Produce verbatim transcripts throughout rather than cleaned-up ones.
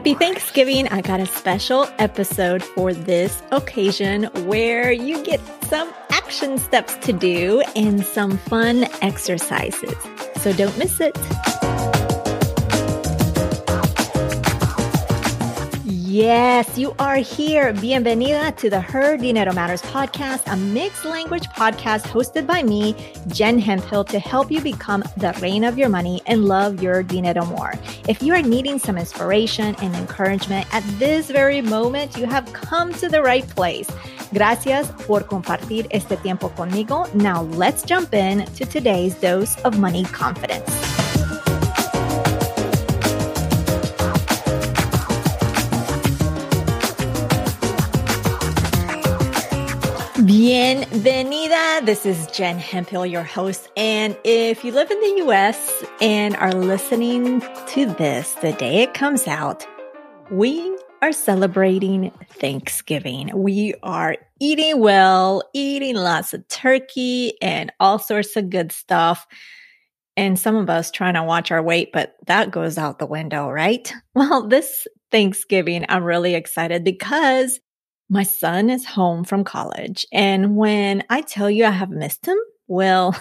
Happy Thanksgiving. I got a special episode for this occasion where you get some action steps to do and some fun exercises. So don't miss it. Yes, you are here. Bienvenida to the Her Dinero Matters podcast, a mixed language podcast hosted by me, Jen Hemphill, to help you become the reina of your money and love your dinero more. If you are needing some inspiration and encouragement at this very moment, you have come to the right place. Gracias por compartir este tiempo conmigo. Now let's jump in to today's dose of money confidence. Bienvenida. This is Jen Hemphill, your host. And if you live in the U S and are listening to this the day it comes out, we are celebrating Thanksgiving. We are eating well, eating lots of turkey and all sorts of good stuff. And some of us trying to watch our weight, but that goes out the window, right? Well, this Thanksgiving, I'm really excited because my son is home from college. And when I tell you I have missed him, well,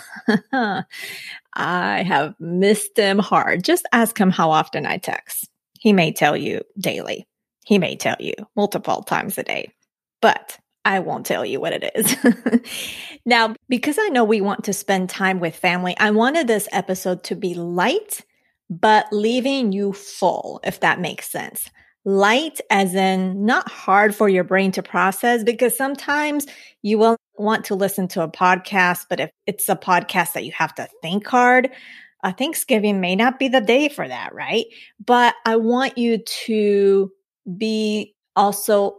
I have missed him hard. Just ask him how often I text. He may tell you daily. He may tell you multiple times a day, but I won't tell you what it is. Now, because I know we want to spend time with family, I wanted this episode to be light, but leaving you full, if that makes sense. Light as in not hard for your brain to process, because sometimes you will want to listen to a podcast, but if it's a podcast that you have to think hard, uh, Thanksgiving may not be the day for that, right? But I want you to be also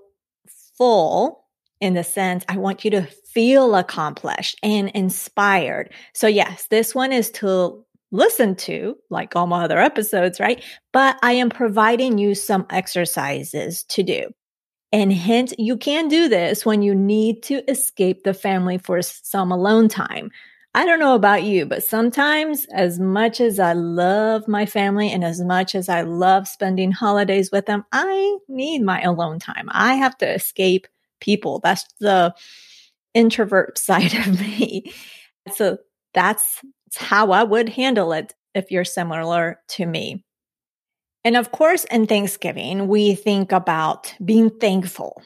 full in the sense, I want you to feel accomplished and inspired. So yes, this one is to listen to, like all my other episodes, right? But I am providing you some exercises to do. And hint, you can do this when you need to escape the family for some alone time. I don't know about you, but sometimes, as much as I love my family and as much as I love spending holidays with them, I need my alone time. I have to escape people. That's the introvert side of me. So that's how I would handle it if you're similar to me. And of course, in Thanksgiving, we think about being thankful,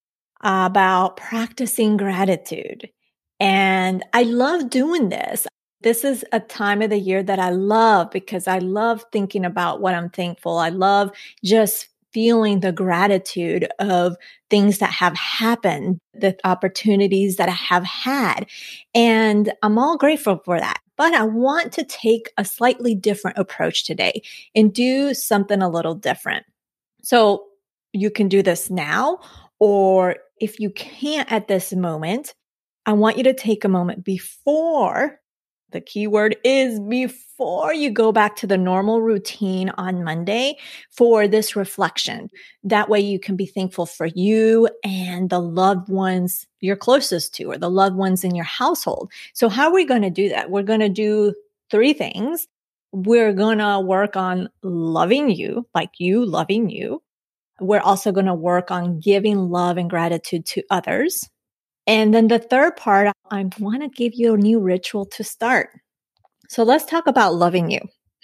about practicing gratitude. And I love doing this. This is a time of the year that I love because I love thinking about what I'm thankful. I love just feeling the gratitude of things that have happened, the opportunities that I have had. And I'm all grateful for that. But I want to take a slightly different approach today and do something a little different. So you can do this now, or if you can't at this moment, I want you to take a moment before, the key word is before you go back to the normal routine on Monday for this reflection. That way you can be thankful for you and the loved ones you're closest to or the loved ones in your household. So how are we going to do that? We're going to do three things. We're going to work on loving you, like you loving you. We're also going to work on giving love and gratitude to others. And then the third part, I want to give you a new ritual to start. So let's talk about loving you.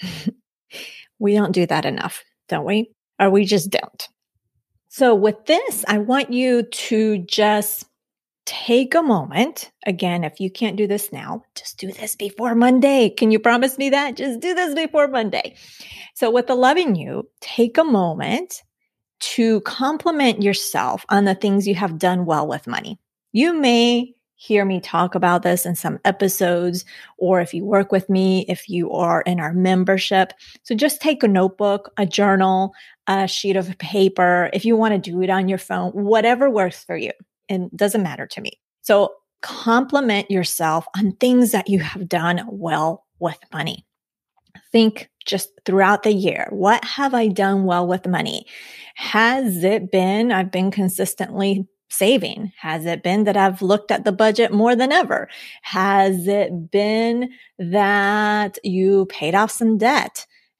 We don't do that enough, don't we? Or we just don't. So with this, I want you to just take a moment. Again, if you can't do this now, just do this before Monday. Can you promise me that? Just do this before Monday. So with the loving you, take a moment to compliment yourself on the things you have done well with money. You may hear me talk about this in some episodes, or if you work with me, if you are in our membership. So just take a notebook, a journal, a sheet of paper. If you want to do it on your phone, whatever works for you. And it doesn't matter to me. So compliment yourself on things that you have done well with money. Think just throughout the year, what have I done well with money? Has it been, I've been consistently saving? Has it been that I've looked at the budget more than ever? Has it been that you paid off some debt?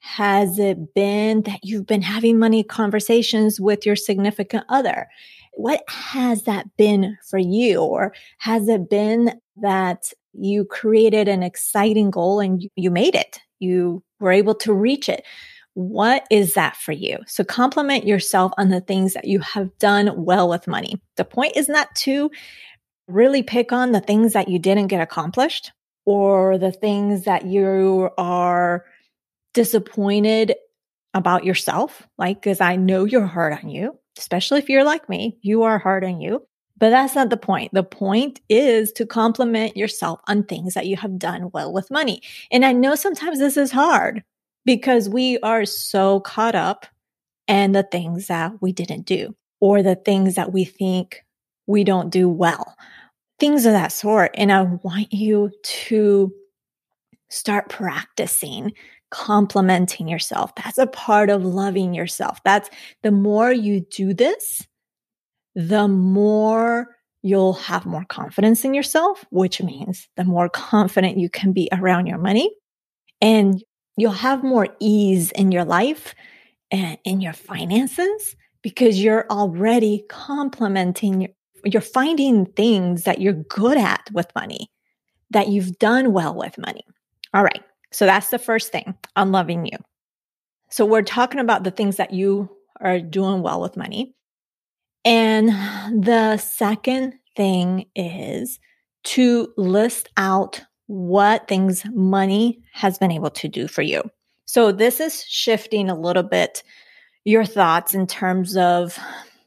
Has it been that you've been having money conversations with your significant other? What has that been for you? Or has it been that you created an exciting goal and you, you made it? You were able to reach it. What is that for you? So compliment yourself on the things that you have done well with money. The point is not to really pick on the things that you didn't get accomplished or the things that you are disappointed about yourself. Like, because I know you're hard on you, especially if you're like me, you are hard on you. But that's not the point. The point is to compliment yourself on things that you have done well with money. And I know sometimes this is hard because we are so caught up in the things that we didn't do or the things that we think we don't do well, things of that sort. And I want you to start practicing complimenting yourself. That's a part of loving yourself. That's the more you do this, the more you'll have more confidence in yourself, which means the more confident you can be around your money, and you'll have more ease in your life and in your finances because you're already complimenting, you're finding things that you're good at with money, that you've done well with money. All right. So that's the first thing on loving you. So we're talking about the things that you are doing well with money. And the second thing is to list out what things money has been able to do for you. So this is shifting a little bit your thoughts in terms of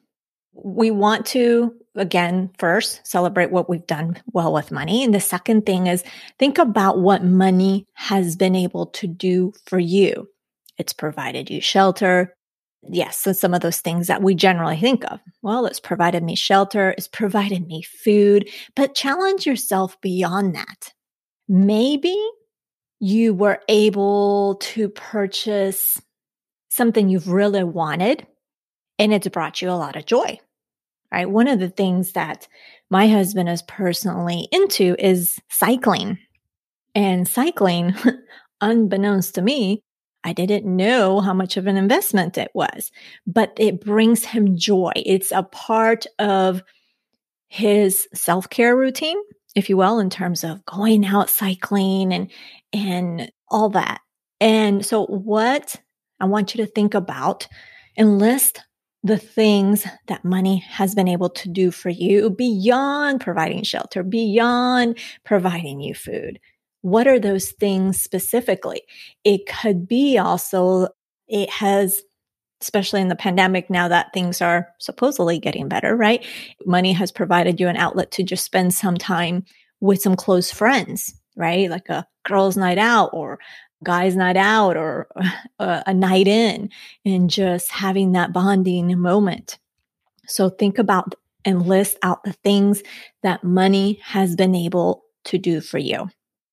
we want to, again, first celebrate what we've done well with money. And the second thing is think about what money has been able to do for you. It's provided you shelter. Yes, so some of those things that we generally think of. Well, it's provided me shelter, it's provided me food, but challenge yourself beyond that. Maybe you were able to purchase something you've really wanted and it's brought you a lot of joy, right? One of the things that my husband is personally into is cycling. And cycling, unbeknownst to me, I didn't know how much of an investment it was, but it brings him joy. It's a part of his self-care routine, if you will, in terms of going out cycling and, and all that. And so what I want you to think about and list the things that money has been able to do for you beyond providing shelter, beyond providing you food. What are those things specifically? It could be also, it has, especially in the pandemic now that things are supposedly getting better, right? Money has provided you an outlet to just spend some time with some close friends, right? Like a girls' night out or guys' night out or a, a night in and just having that bonding moment. So think about and list out the things that money has been able to do for you.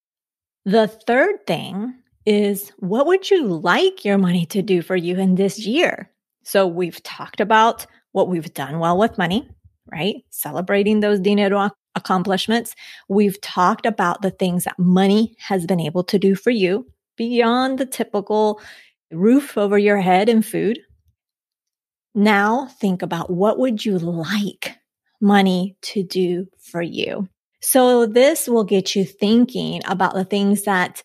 The third thing is, what would you like your money to do for you in this year? So we've talked about what we've done well with money, right? Celebrating those dinero accomplishments. We've talked about the things that money has been able to do for you beyond the typical roof over your head and food. Now think about what would you like money to do for you? So this will get you thinking about the things that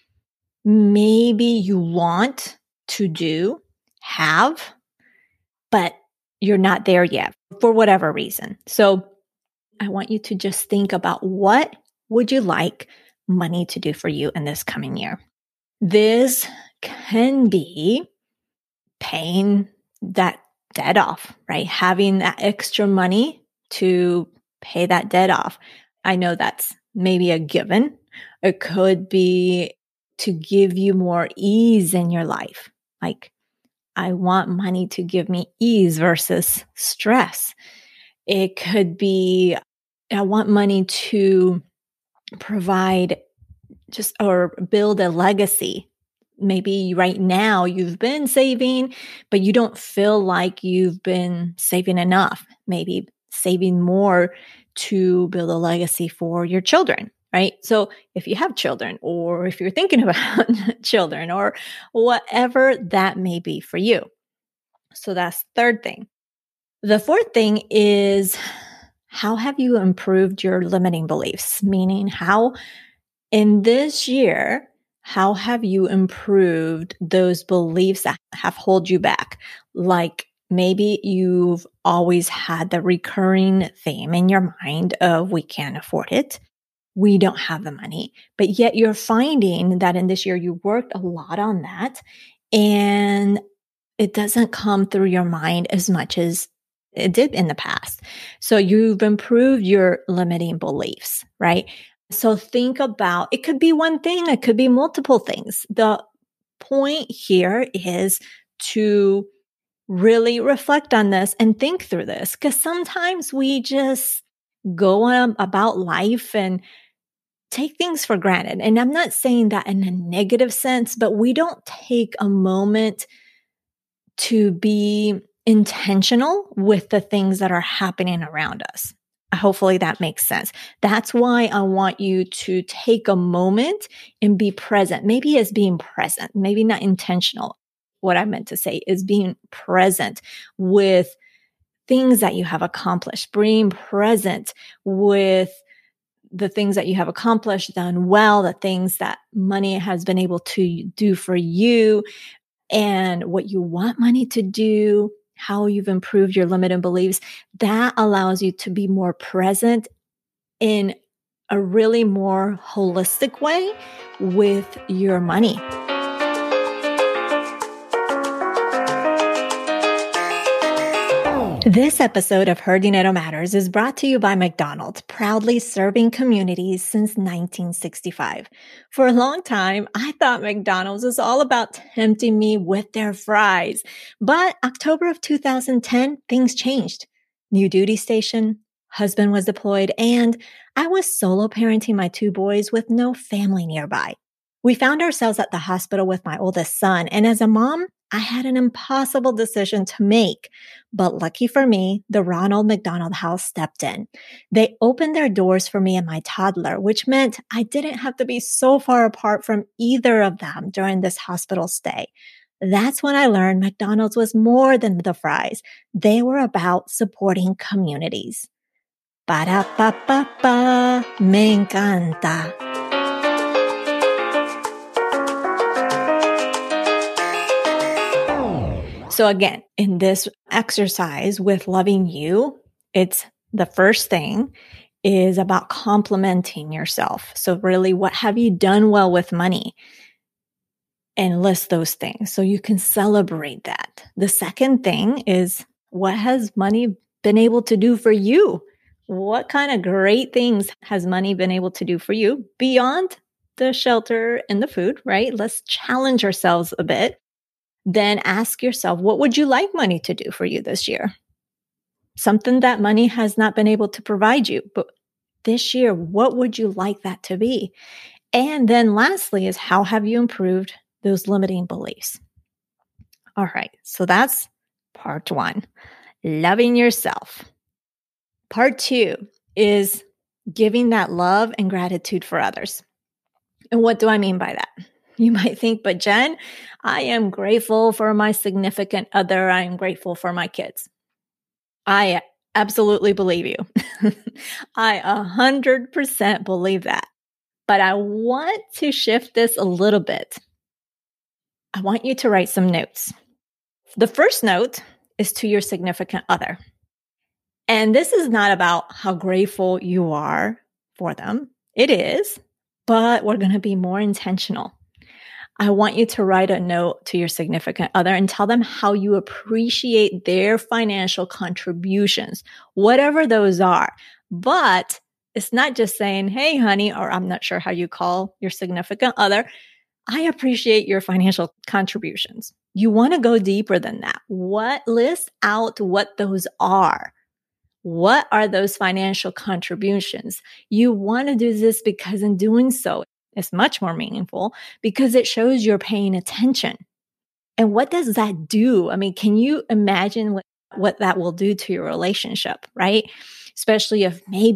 maybe you want to do, have, but you're not there yet for whatever reason. So I want you to just think about what would you like money to do for you in this coming year. This can be paying that debt off, right? Having that extra money to pay that debt off. I know that's maybe a given. It could be to give you more ease in your life. Like, I want money to give me ease versus stress. It could be, I want money to provide just or build a legacy. Maybe right now you've been saving, but you don't feel like you've been saving enough. Maybe saving more to build a legacy for your children, right? So if you have children, or if you're thinking about children, or whatever that may be for you. So that's third thing. The fourth thing is, how have you improved your limiting beliefs? Meaning, how in this year, how have you improved those beliefs that have hold you back? Like maybe you've always had the recurring theme in your mind of we can't afford it. We don't have the money, but yet you're finding that in this year, you worked a lot on that and it doesn't come through your mind as much as it did in the past. So you've improved your limiting beliefs, right? So think about, it could be one thing, it could be multiple things. The point here is to really reflect on this and think through this, because sometimes we just go on about life and take things for granted. And I'm not saying that in a negative sense, but we don't take a moment to be intentional with the things that are happening around us. Hopefully that makes sense. That's why I want you to take a moment and be present. Maybe it's being present, maybe not intentional. What I meant to say is being present with things that you have accomplished, being present with the things that you have accomplished, done well, the things that money has been able to do for you, and what you want money to do, how you've improved your limiting beliefs. That allows you to be more present in a really more holistic way with your money. This episode of Her Dinero Matters is brought to you by McDonald's, proudly serving communities since nineteen sixty-five. For a long time, I thought McDonald's was all about tempting me with their fries. But October of two thousand ten, things changed. New duty station, husband was deployed, and I was solo parenting my two boys with no family nearby. We found ourselves at the hospital with my oldest son, and as a mom, I had an impossible decision to make. But lucky for me, the Ronald McDonald House stepped in. They opened their doors for me and my toddler, which meant I didn't have to be so far apart from either of them during this hospital stay. That's when I learned McDonald's was more than the fries. They were about supporting communities. Ba-da-ba-ba-ba, me encanta. So again, in this exercise with loving you, it's the first thing is about complimenting yourself. So really, what have you done well with money? And list those things so you can celebrate that. The second thing is, what has money been able to do for you? What kind of great things has money been able to do for you beyond the shelter and the food, right? Let's challenge ourselves a bit. Then ask yourself, what would you like money to do for you this year? Something that money has not been able to provide you. But this year, what would you like that to be? And then lastly is, how have you improved those limiting beliefs? All right. So that's part one, loving yourself. Part two is giving that love and gratitude for others. And what do I mean by that? You might think, but Jen, I am grateful for my significant other. I am grateful for my kids. I absolutely believe you. I a hundred percent believe that. But I want to shift this a little bit. I want you to write some notes. The first note is to your significant other. And this is not about how grateful you are for them. It is, but we're going to be more intentional. I want you to write a note to your significant other and tell them how you appreciate their financial contributions, whatever those are. But it's not just saying, hey, honey, or I'm not sure how you call your significant other. I appreciate your financial contributions. You want to go deeper than that. What list out what those are? What are those financial contributions? You want to do this because in doing so, it's much more meaningful because it shows you're paying attention. And what does that do? I mean, can you imagine what, what that will do to your relationship, right? Especially if maybe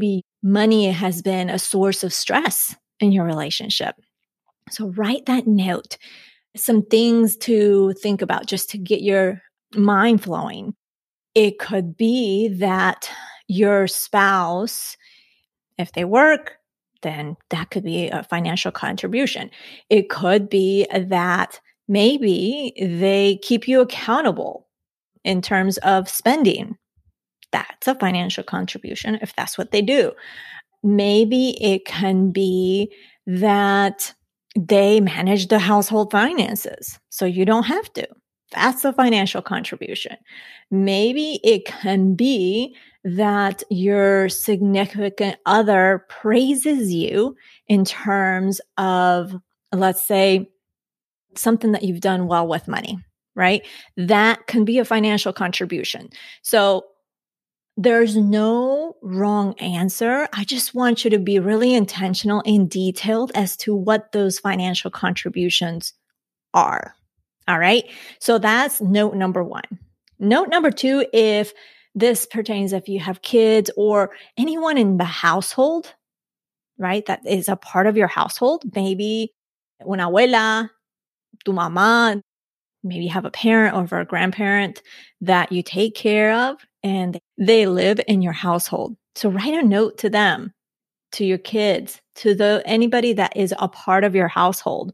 money has been a source of stress in your relationship. So write that note. Some things to think about just to get your mind flowing. It could be that your spouse, if they work, then that could be a financial contribution. It could be that maybe they keep you accountable in terms of spending. That's a financial contribution if that's what they do. Maybe it can be that they manage the household finances, so you don't have to. That's a financial contribution. Maybe it can be that your significant other praises you in terms of, let's say, something that you've done well with money, right? That can be a financial contribution. So there's no wrong answer. I just want you to be really intentional and detailed as to what those financial contributions are. All right. So that's note number one. Note number two, if this pertains, if you have kids or anyone in the household, right, that is a part of your household, maybe una abuela, tu mamá, maybe you have a parent or a grandparent that you take care of and they live in your household. So write a note to them, to your kids, to the anybody that is a part of your household.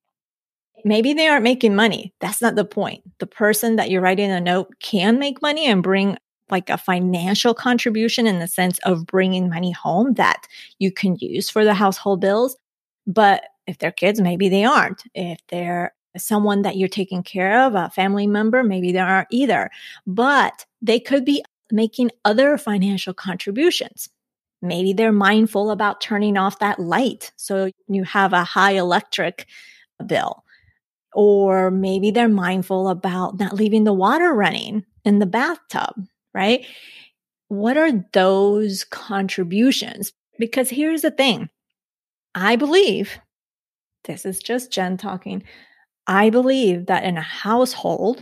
Maybe they aren't making money. That's not the point. The person that you're writing a note can make money and bring like a financial contribution in the sense of bringing money home that you can use for the household bills. But if they're kids, maybe they aren't. If they're someone that you're taking care of, a family member, maybe they aren't either. But they could be making other financial contributions. Maybe they're mindful about turning off that light so you have a high electric bill. Or maybe they're mindful about not leaving the water running in the bathtub, right? What are those contributions? Because here's the thing. I believe, this is just Jen talking, I believe that in a household,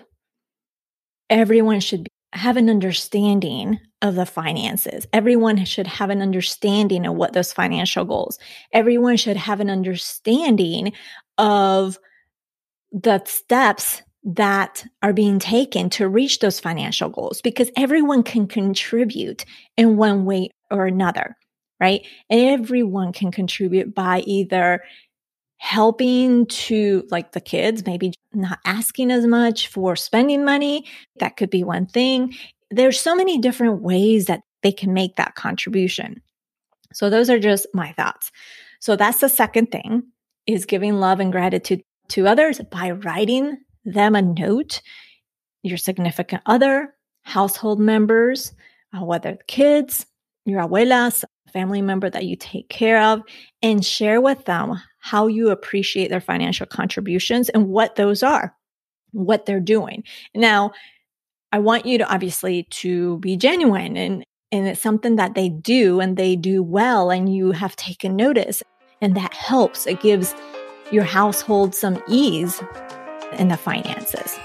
everyone should have an understanding of the finances. Everyone should have an understanding of what those financial goals. Everyone should have an understanding of the steps that are being taken to reach those financial goals, because everyone can contribute in one way or another, right? Everyone can contribute by either helping to, like the kids, maybe not asking as much for spending money. That could be one thing. There's so many different ways that they can make that contribution. So those are just my thoughts. So that's the second thing, is giving love and gratitude to others by writing them a note, your significant other, household members, uh, whether kids, your abuelas, family member that you take care of, and share with them how you appreciate their financial contributions and what those are, what they're doing. Now, I want you to obviously to be genuine, and, and it's something that they do and they do well, and you have taken notice, and that helps. It gives your household some ease in the finances.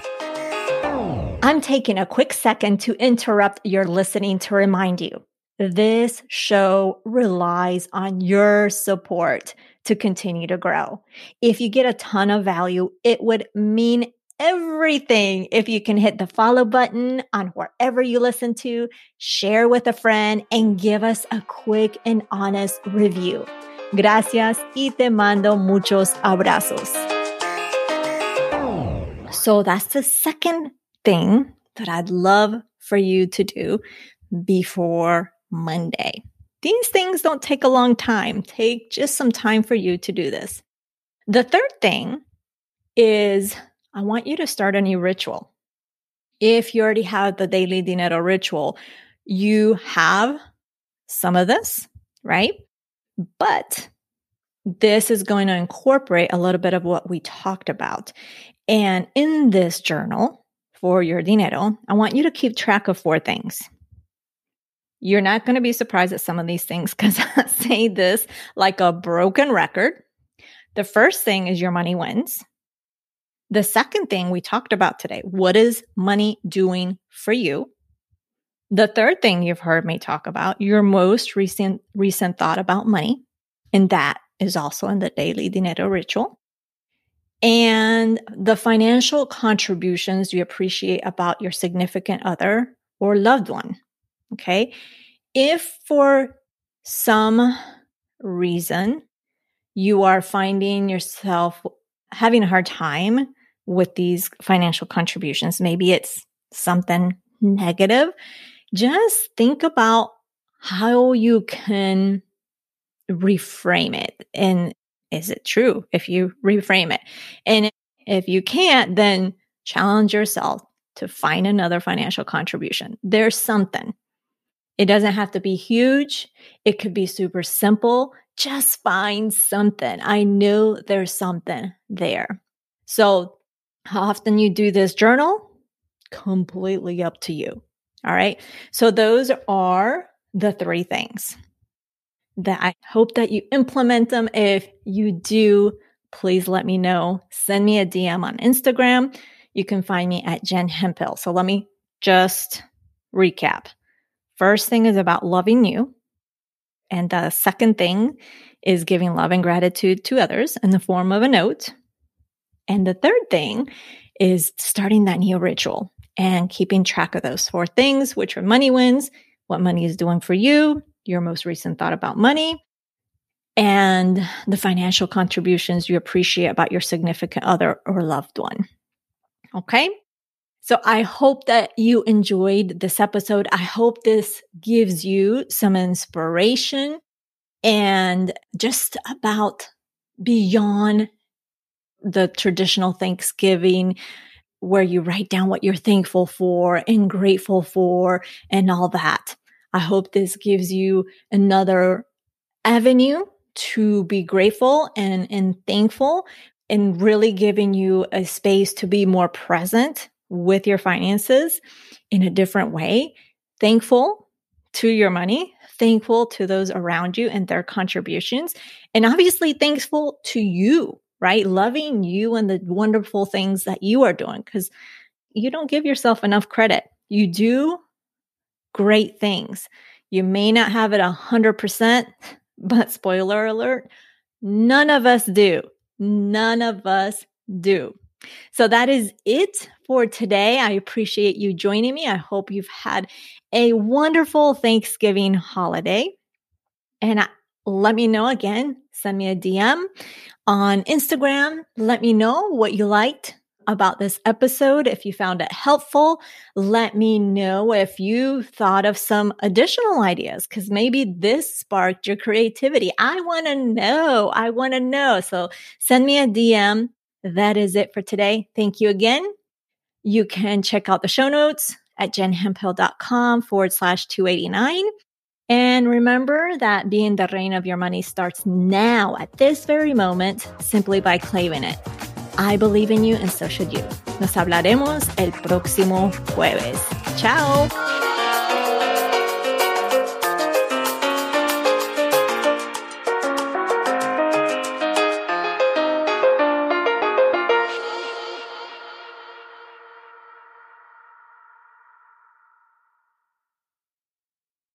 I'm taking a quick second to interrupt your listening to remind you, this show relies on your support to continue to grow. If you get a ton of value, it would mean everything if you can hit the follow button on wherever you listen to, share with a friend, and give us a quick and honest review. Gracias y te mando muchos abrazos. So that's the second thing that I'd love for you to do before Monday. These things don't take a long time. Take just some time for you to do this. The third thing is I want you to start a new ritual. If you already have the daily dinero ritual, you have some of this, right? But this is going to incorporate a little bit of what we talked about. And in this journal for your dinero, I want you to keep track of four things. You're not going to be surprised at some of these things because I say this like a broken record. The first thing is your money wins. The second thing we talked about today, what is money doing for you? The third thing you've heard me talk about, your most recent recent thought about money. And that is also in the Daily Dinero Ritual. And the financial contributions you appreciate about your significant other or loved one. Okay. If for some reason you are finding yourself having a hard time with these financial contributions, maybe it's something negative, just think about how you can reframe it. And is it true if you reframe it? And if you can't, then challenge yourself to find another financial contribution. There's something. It doesn't have to be huge. It could be super simple. Just find something. I know there's something there. So how often you do this journal? Completely up to you. All right. So those are the three things that I hope that you implement them. If you do, please let me know. Send me a D M on Instagram. You can find me at Jen Hemphill. So let me just recap. First thing is about loving you. And the second thing is giving love and gratitude to others in the form of a note. And the third thing is starting that new ritual and keeping track of those four things, which are money wins, what money is doing for you, your most recent thought about money, and the financial contributions you appreciate about your significant other or loved one. Okay? So I hope that you enjoyed this episode. I hope this gives you some inspiration and just about beyond the traditional Thanksgiving where you write down what you're thankful for and grateful for and all that. I hope this gives you another avenue to be grateful and, and thankful, and really giving you a space to be more present with your finances in a different way. Thankful to your money, thankful to those around you and their contributions, and obviously thankful to you, right? Loving you and the wonderful things that you are doing, because you don't give yourself enough credit. You do great things. You may not have it one hundred percent, but spoiler alert, none of us do. None of us do. So that is it for today. I appreciate you joining me. I hope you've had a wonderful Thanksgiving holiday. And I, let me know again, send me a D M on Instagram. Let me know what you liked about this episode. If you found it helpful, let me know if you thought of some additional ideas, because maybe this sparked your creativity. I want to know. I want to know. So send me a D M. That is it for today. Thank you again. You can check out the show notes at jenhemphill.com forward slash 289. And remember that being the reign of your money starts now at this very moment, simply by claiming it. I believe in you and so should you. Nos hablaremos el próximo jueves. Chao.